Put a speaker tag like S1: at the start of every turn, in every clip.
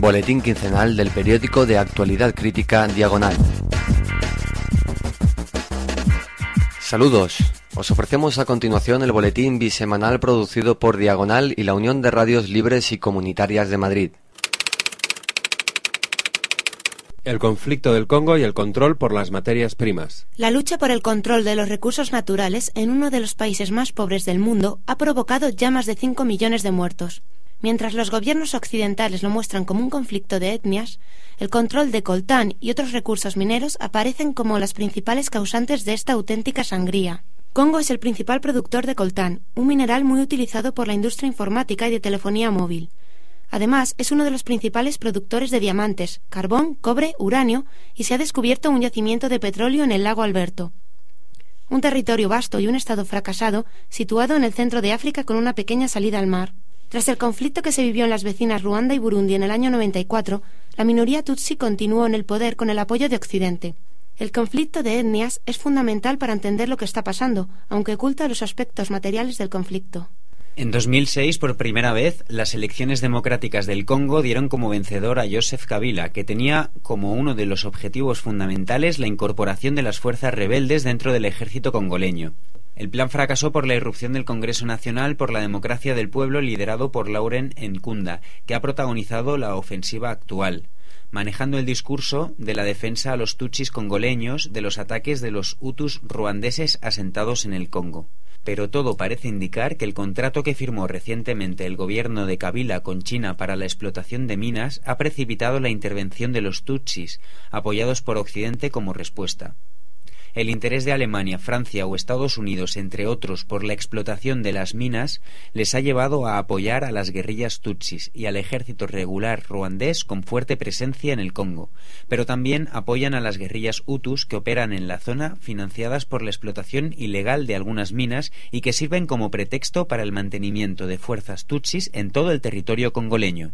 S1: boletín quincenal del periódico de actualidad crítica Diagonal. Saludos, os ofrecemos a continuación el boletín bisemanal producido por Diagonal y la Unión de Radios Libres y Comunitarias de Madrid.
S2: El conflicto del Congo y el control por las materias primas.
S3: La lucha por el control de los recursos naturales en uno de los países más pobres del mundo ha provocado ya más de 5 millones de muertos. Mientras los gobiernos occidentales lo muestran como un conflicto de etnias, el control de coltán y otros recursos mineros aparecen como las principales causantes de esta auténtica sangría. Congo es el principal productor de coltán, un mineral muy utilizado por la industria informática y de telefonía móvil. Además, es uno de los principales productores de diamantes, carbón, cobre, uranio, y se ha descubierto un yacimiento de petróleo en el lago Alberto. Un territorio vasto y un estado fracasado, situado en el centro de África con una pequeña salida al mar. Tras el conflicto que se vivió en las vecinas Ruanda y Burundi en el año 94, la minoría tutsi continuó en el poder con el apoyo de Occidente. El conflicto de etnias es fundamental para entender lo que está pasando, aunque oculta los aspectos materiales del conflicto.
S4: En 2006, por primera vez, las elecciones democráticas del Congo dieron como vencedor a Joseph Kabila, que tenía como uno de los objetivos fundamentales la incorporación de las fuerzas rebeldes dentro del ejército congoleño. El plan fracasó por la irrupción del Congreso Nacional por la Democracia del Pueblo liderado por Laurent Nkunda, que ha protagonizado la ofensiva actual, manejando el discurso de la defensa a los tutsis congoleños de los ataques de los hutus ruandeses asentados en el Congo. Pero todo parece indicar que el contrato que firmó recientemente el gobierno de Kabila con China para la explotación de minas ha precipitado la intervención de los tutsis, apoyados por Occidente como respuesta. El interés de Alemania, Francia o Estados Unidos, entre otros, por la explotación de las minas, les ha llevado a apoyar a las guerrillas tutsis y al ejército regular ruandés con fuerte presencia en el Congo, pero también apoyan a las guerrillas hutus que operan en la zona, financiadas por la explotación ilegal de algunas minas y que sirven como pretexto para el mantenimiento de fuerzas tutsis en todo el territorio congoleño.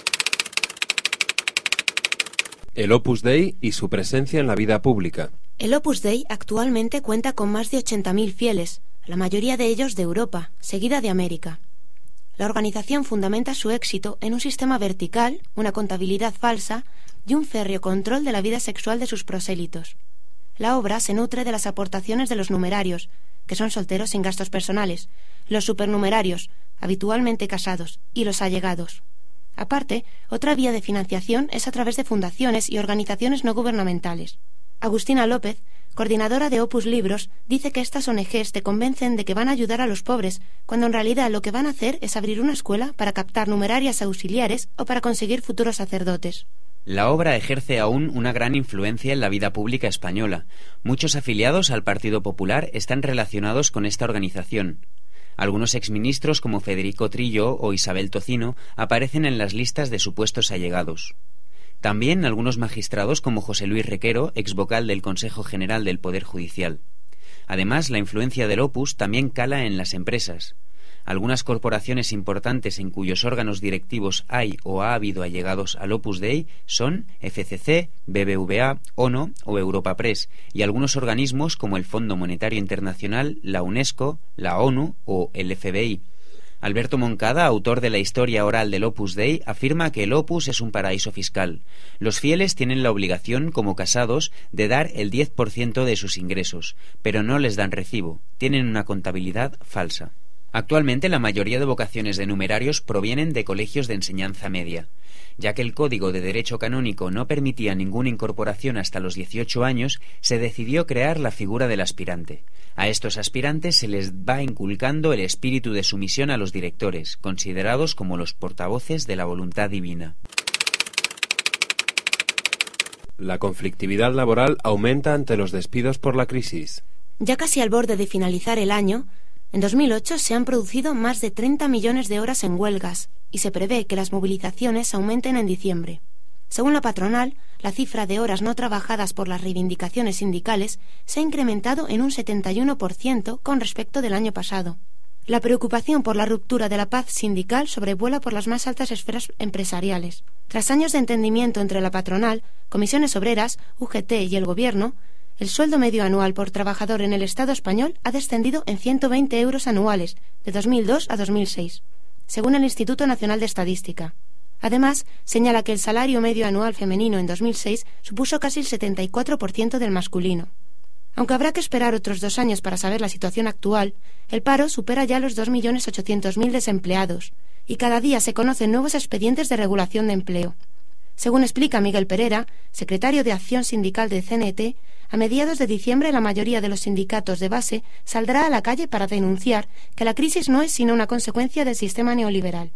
S2: El Opus Dei y su presencia en la vida pública.
S3: El Opus Dei actualmente cuenta con más de 80.000 fieles, la mayoría de ellos de Europa, seguida de América. La organización fundamenta su éxito en un sistema vertical, una contabilidad falsa y un férreo control de la vida sexual de sus prosélitos. La obra se nutre de las aportaciones de los numerarios, que son solteros sin gastos personales, los supernumerarios, habitualmente casados, y los allegados. Aparte, otra vía de financiación es a través de fundaciones y organizaciones no gubernamentales. Agustina López, coordinadora de Opus Libros, dice que estas ONGs te convencen de que van a ayudar a los pobres, cuando en realidad lo que van a hacer es abrir una escuela para captar numerarias auxiliares o para conseguir futuros sacerdotes.
S4: La obra ejerce aún una gran influencia en la vida pública española. Muchos afiliados al Partido Popular están relacionados con esta organización. Algunos exministros como Federico Trillo o Isabel Tocino aparecen en las listas de supuestos allegados. También algunos magistrados como José Luis Requero, exvocal del Consejo General del Poder Judicial. Además, la influencia del Opus también cala en las empresas. Algunas corporaciones importantes en cuyos órganos directivos hay o ha habido allegados al Opus Dei son FCC, BBVA, ONO o Europa Press, y algunos organismos como el Fondo Monetario Internacional, la UNESCO, la ONU o el FBI. Alberto Moncada, autor de la historia oral del Opus Dei, afirma que el Opus es un paraíso fiscal. Los fieles tienen la obligación, como casados, de dar el 10% de sus ingresos, pero no les dan recibo, tienen una contabilidad falsa. Actualmente la mayoría de vocaciones de numerarios provienen de colegios de enseñanza media. Ya que el Código de Derecho Canónico no permitía ninguna incorporación hasta los 18 años, se decidió crear la figura del aspirante. A estos aspirantes se les va inculcando el espíritu de sumisión a los directores, considerados como los portavoces de la voluntad divina.
S2: La conflictividad laboral aumenta ante los despidos por la crisis.
S3: Ya casi al borde de finalizar el año, en 2008 se han producido más de 30 millones de horas en huelgas y se prevé que las movilizaciones aumenten en diciembre. Según la patronal, la cifra de horas no trabajadas por las reivindicaciones sindicales se ha incrementado en un 71% con respecto del año pasado. La preocupación por la ruptura de la paz sindical sobrevuela por las más altas esferas empresariales. Tras años de entendimiento entre la patronal, comisiones obreras, UGT y el Gobierno, el sueldo medio anual por trabajador en el Estado español ha descendido en 120 euros anuales, de 2002 a 2006, según el Instituto Nacional de Estadística. Además, señala que el salario medio anual femenino en 2006 supuso casi el 74% del masculino. Aunque habrá que esperar otros 2 años para saber la situación actual, el paro supera ya los 2.800.000 desempleados y cada día se conocen nuevos expedientes de regulación de empleo. Según explica Miguel Pereira, secretario de Acción Sindical de CNT, a mediados de diciembre la mayoría de los sindicatos de base saldrá a la calle para denunciar que la crisis no es sino una consecuencia del sistema neoliberal.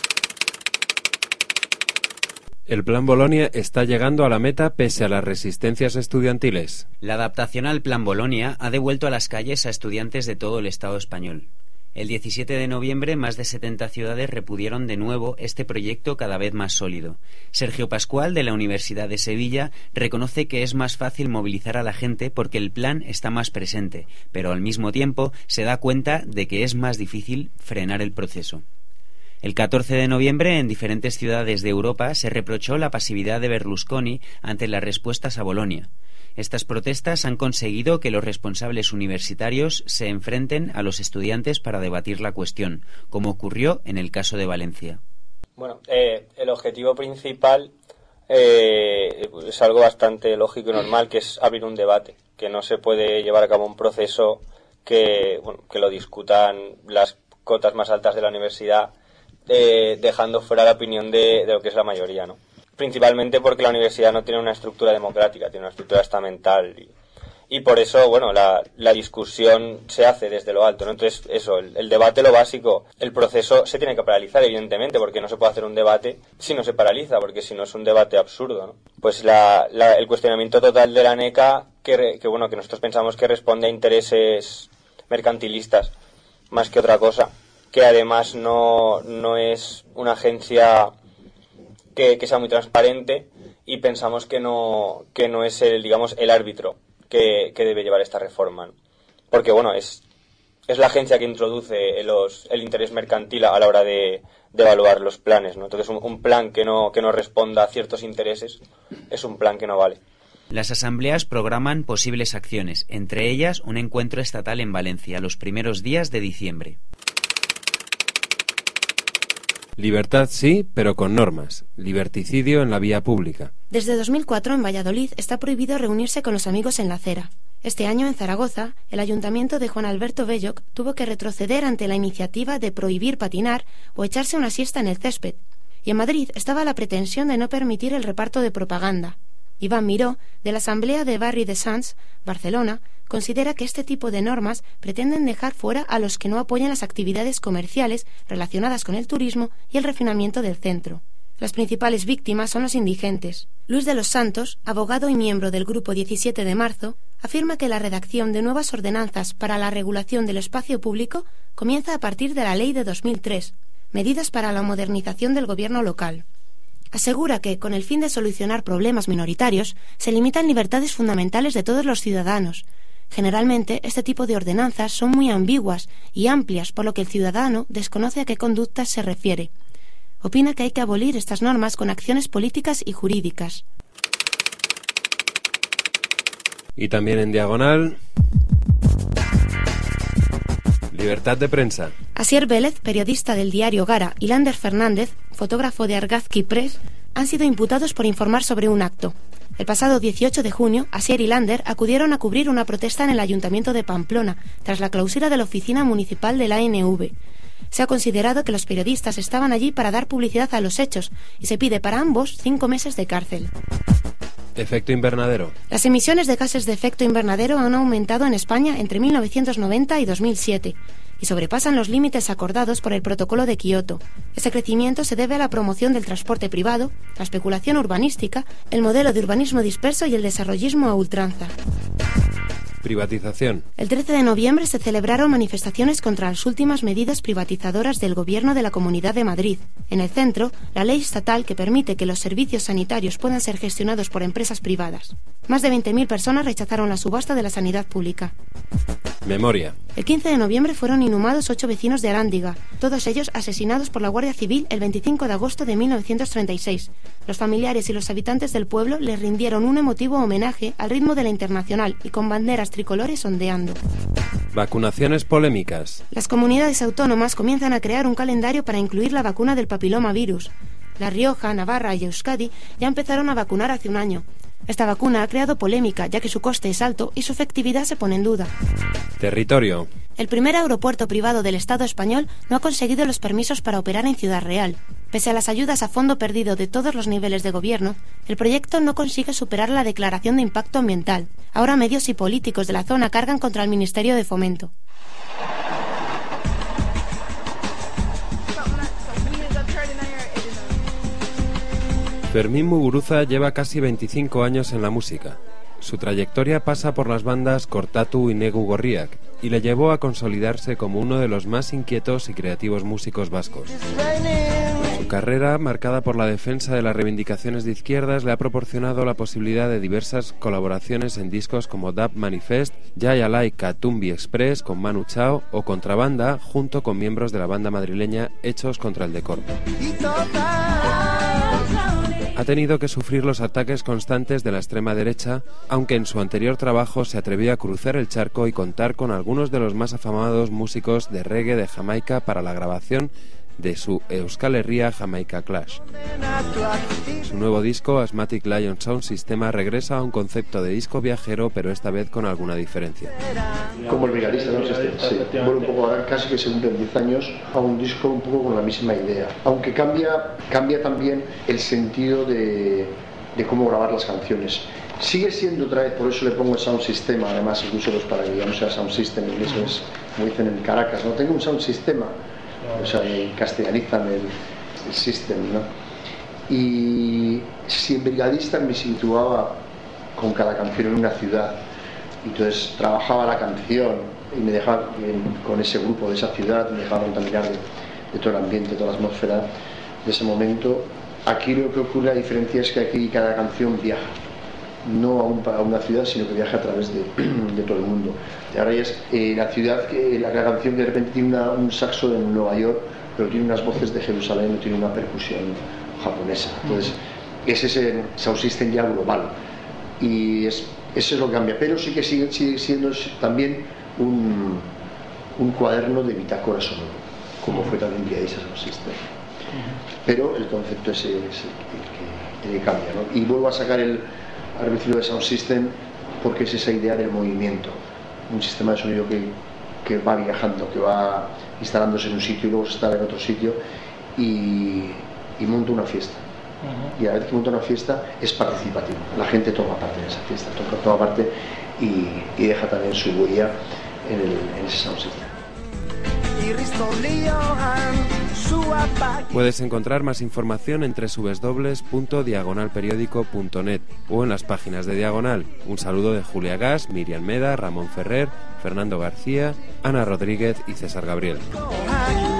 S2: El Plan Bolonia está llegando a la meta pese a las resistencias estudiantiles.
S4: La adaptación al Plan Bolonia ha devuelto a las calles a estudiantes de todo el Estado español. El 17 de noviembre, más de 70 ciudades repudiaron de nuevo este proyecto cada vez más sólido. Sergio Pascual, de la Universidad de Sevilla, reconoce que es más fácil movilizar a la gente porque el plan está más presente, pero al mismo tiempo se da cuenta de que es más difícil frenar el proceso. El 14 de noviembre, en diferentes ciudades de Europa, se reprochó la pasividad de Berlusconi ante las respuestas a Bolonia. Estas protestas han conseguido que los responsables universitarios se enfrenten a los estudiantes para debatir la cuestión, como ocurrió en el caso de Valencia.
S5: Bueno, el objetivo principal es algo bastante lógico y normal, que es abrir un debate, que no se puede llevar a cabo un proceso que lo discutan las cotas más altas de la universidad, dejando fuera la opinión de lo que es la mayoría, ¿no? Principalmente porque la universidad no tiene una estructura democrática, tiene una estructura estamental y por eso, bueno, la discusión se hace desde lo alto, ¿no? Entonces, eso, el debate, lo básico, el proceso se tiene que paralizar, evidentemente, porque no se puede hacer un debate si no se paraliza, porque si no es un debate absurdo, ¿no? Pues el cuestionamiento total de la ANECA, que nosotros pensamos que responde a intereses mercantilistas, más que otra cosa, que además no es una agencia que sea muy transparente, y pensamos que no es el árbitro que debe llevar esta reforma, ¿no? Porque bueno, es la agencia que introduce el interés mercantil a la hora de evaluar los planes, ¿no? Entonces un plan que no responda a ciertos intereses es un plan que no vale.
S4: Las asambleas programan posibles acciones, entre ellas un encuentro estatal en Valencia los primeros días de diciembre.
S2: Libertad sí, pero con normas. Liberticidio en la vía pública.
S3: Desde 2004 en Valladolid está prohibido reunirse con los amigos en la acera. Este año en Zaragoza, el ayuntamiento de Juan Alberto Belloc tuvo que retroceder ante la iniciativa de prohibir patinar o echarse una siesta en el césped. Y en Madrid estaba la pretensión de no permitir el reparto de propaganda. Iván Miró, de la Asamblea de Barri de Sants, Barcelona, considera que este tipo de normas pretenden dejar fuera a los que no apoyan las actividades comerciales relacionadas con el turismo y el refinamiento del centro. Las principales víctimas son los indigentes. Luis de los Santos, abogado y miembro del Grupo 17 de Marzo, afirma que la redacción de nuevas ordenanzas para la regulación del espacio público comienza a partir de la Ley de 2003, medidas para la modernización del gobierno local. Asegura que, con el fin de solucionar problemas minoritarios, se limitan libertades fundamentales de todos los ciudadanos. Generalmente, este tipo de ordenanzas son muy ambiguas y amplias, por lo que el ciudadano desconoce a qué conductas se refiere. Opina que hay que abolir estas normas con acciones políticas y jurídicas.
S2: Y también en diagonal, libertad de prensa.
S3: Asier Vélez, periodista del diario Gara, y Lander Fernández, fotógrafo de Argazki Press, han sido imputados por informar sobre un acto. El pasado 18 de junio, Asier y Lander acudieron a cubrir una protesta en el Ayuntamiento de Pamplona, tras la clausura de la oficina municipal de la ANV. Se ha considerado que los periodistas estaban allí para dar publicidad a los hechos y se pide para ambos 5 meses de cárcel.
S2: Efecto invernadero.
S3: Las emisiones de gases de efecto invernadero han aumentado en España entre 1990 y 2007 y sobrepasan los límites acordados por el Protocolo de Kioto. Este crecimiento se debe a la promoción del transporte privado, la especulación urbanística, el modelo de urbanismo disperso y el desarrollismo a ultranza.
S2: Privatización.
S3: El 13 de noviembre se celebraron manifestaciones contra las últimas medidas privatizadoras del Gobierno de la Comunidad de Madrid. En el centro, la ley estatal que permite que los servicios sanitarios puedan ser gestionados por empresas privadas. Más de 20.000 personas rechazaron la subasta de la sanidad pública.
S2: Memoria.
S3: El 15 de noviembre fueron inhumados 8 vecinos de Arándiga, todos ellos asesinados por la Guardia Civil el 25 de agosto de 1936. Los familiares y los habitantes del pueblo les rindieron un emotivo homenaje al ritmo de la Internacional y con banderas tricolores ondeando.
S2: Vacunaciones polémicas.
S3: Las comunidades autónomas comienzan a crear un calendario para incluir la vacuna del papilomavirus. La Rioja, Navarra y Euskadi ya empezaron a vacunar hace un año. Esta vacuna ha creado polémica, ya que su coste es alto y su efectividad se pone en duda.
S2: Territorio.
S3: El primer aeropuerto privado del Estado español no ha conseguido los permisos para operar en Ciudad Real. Pese a las ayudas a fondo perdido de todos los niveles de gobierno, el proyecto no consigue superar la declaración de impacto ambiental. Ahora medios y políticos de la zona cargan contra el Ministerio de Fomento.
S2: Fermín Muguruza lleva casi 25 años en la música. Su trayectoria pasa por las bandas Kortatu y Negu Gorriak y le llevó a consolidarse como uno de los más inquietos y creativos músicos vascos. Su carrera, marcada por la defensa de las reivindicaciones de izquierdas, le ha proporcionado la posibilidad de diversas colaboraciones en discos como Dub Manifest, Jai Alai Katumbi Express con Manu Chao o Contrabanda, junto con miembros de la banda madrileña Hechos contra el Decoro. Ha tenido que sufrir los ataques constantes de la extrema derecha, aunque en su anterior trabajo se atrevió a cruzar el charco y contar con algunos de los más afamados músicos de reggae de Jamaica para la grabación de su Euskal Herria Jamaica Clash. Su nuevo disco, Asthmatic Lion Sound Systema, regresa a un concepto de disco viajero, pero esta vez con alguna diferencia.
S6: Como el brigadista, ¿no? Sí, vuelve un poco ahora, casi que se cumplen 10 años, a un disco un poco con la misma idea. Aunque cambia también el sentido de cómo grabar las canciones. Sigue siendo otra vez, por eso le pongo el sound system, además incluso los para que digamos sea sound system, en inglés es como dicen en Caracas, no tengo un sound systema, o sea, castellanizan el system, ¿no? Y si en brigadista me situaba con cada canción en una ciudad, y entonces trabajaba la canción y me dejaba con ese grupo de esa ciudad, me dejaba contaminar de todo el ambiente, de toda la atmósfera de ese momento. Aquí lo que ocurre, la diferencia es que aquí cada canción viaja, no a una ciudad, sino que viaja a través de todo el mundo. Y ahora ya es la ciudad, la canción que de repente tiene un saxo en Nueva York, pero tiene unas voces de Jerusalén, no tiene una percusión japonesa. Entonces, es ese sound system ya global. Y eso es lo que cambia, pero sí que sigue siendo también un cuaderno de bitácora sonoro, como fue también Brigadista Sound System. Pero el concepto es el que cambia, ¿no? Y vuelvo a sacar el arbitrio de Sound System porque es esa idea del movimiento, un sistema de sonido que va viajando, que va instalándose en un sitio y luego se instala en otro sitio y monta una fiesta. Y a la vez que monta una fiesta es participativo, la gente toma parte de esa fiesta, toma parte y deja también su huella en ese Sound System.
S2: Puedes encontrar más información en www.diagonalperiódico.net o en las páginas de Diagonal. Un saludo de Julia Gas, Miriam Meda, Ramón Ferrer, Fernando García, Ana Rodríguez y César Gabriel.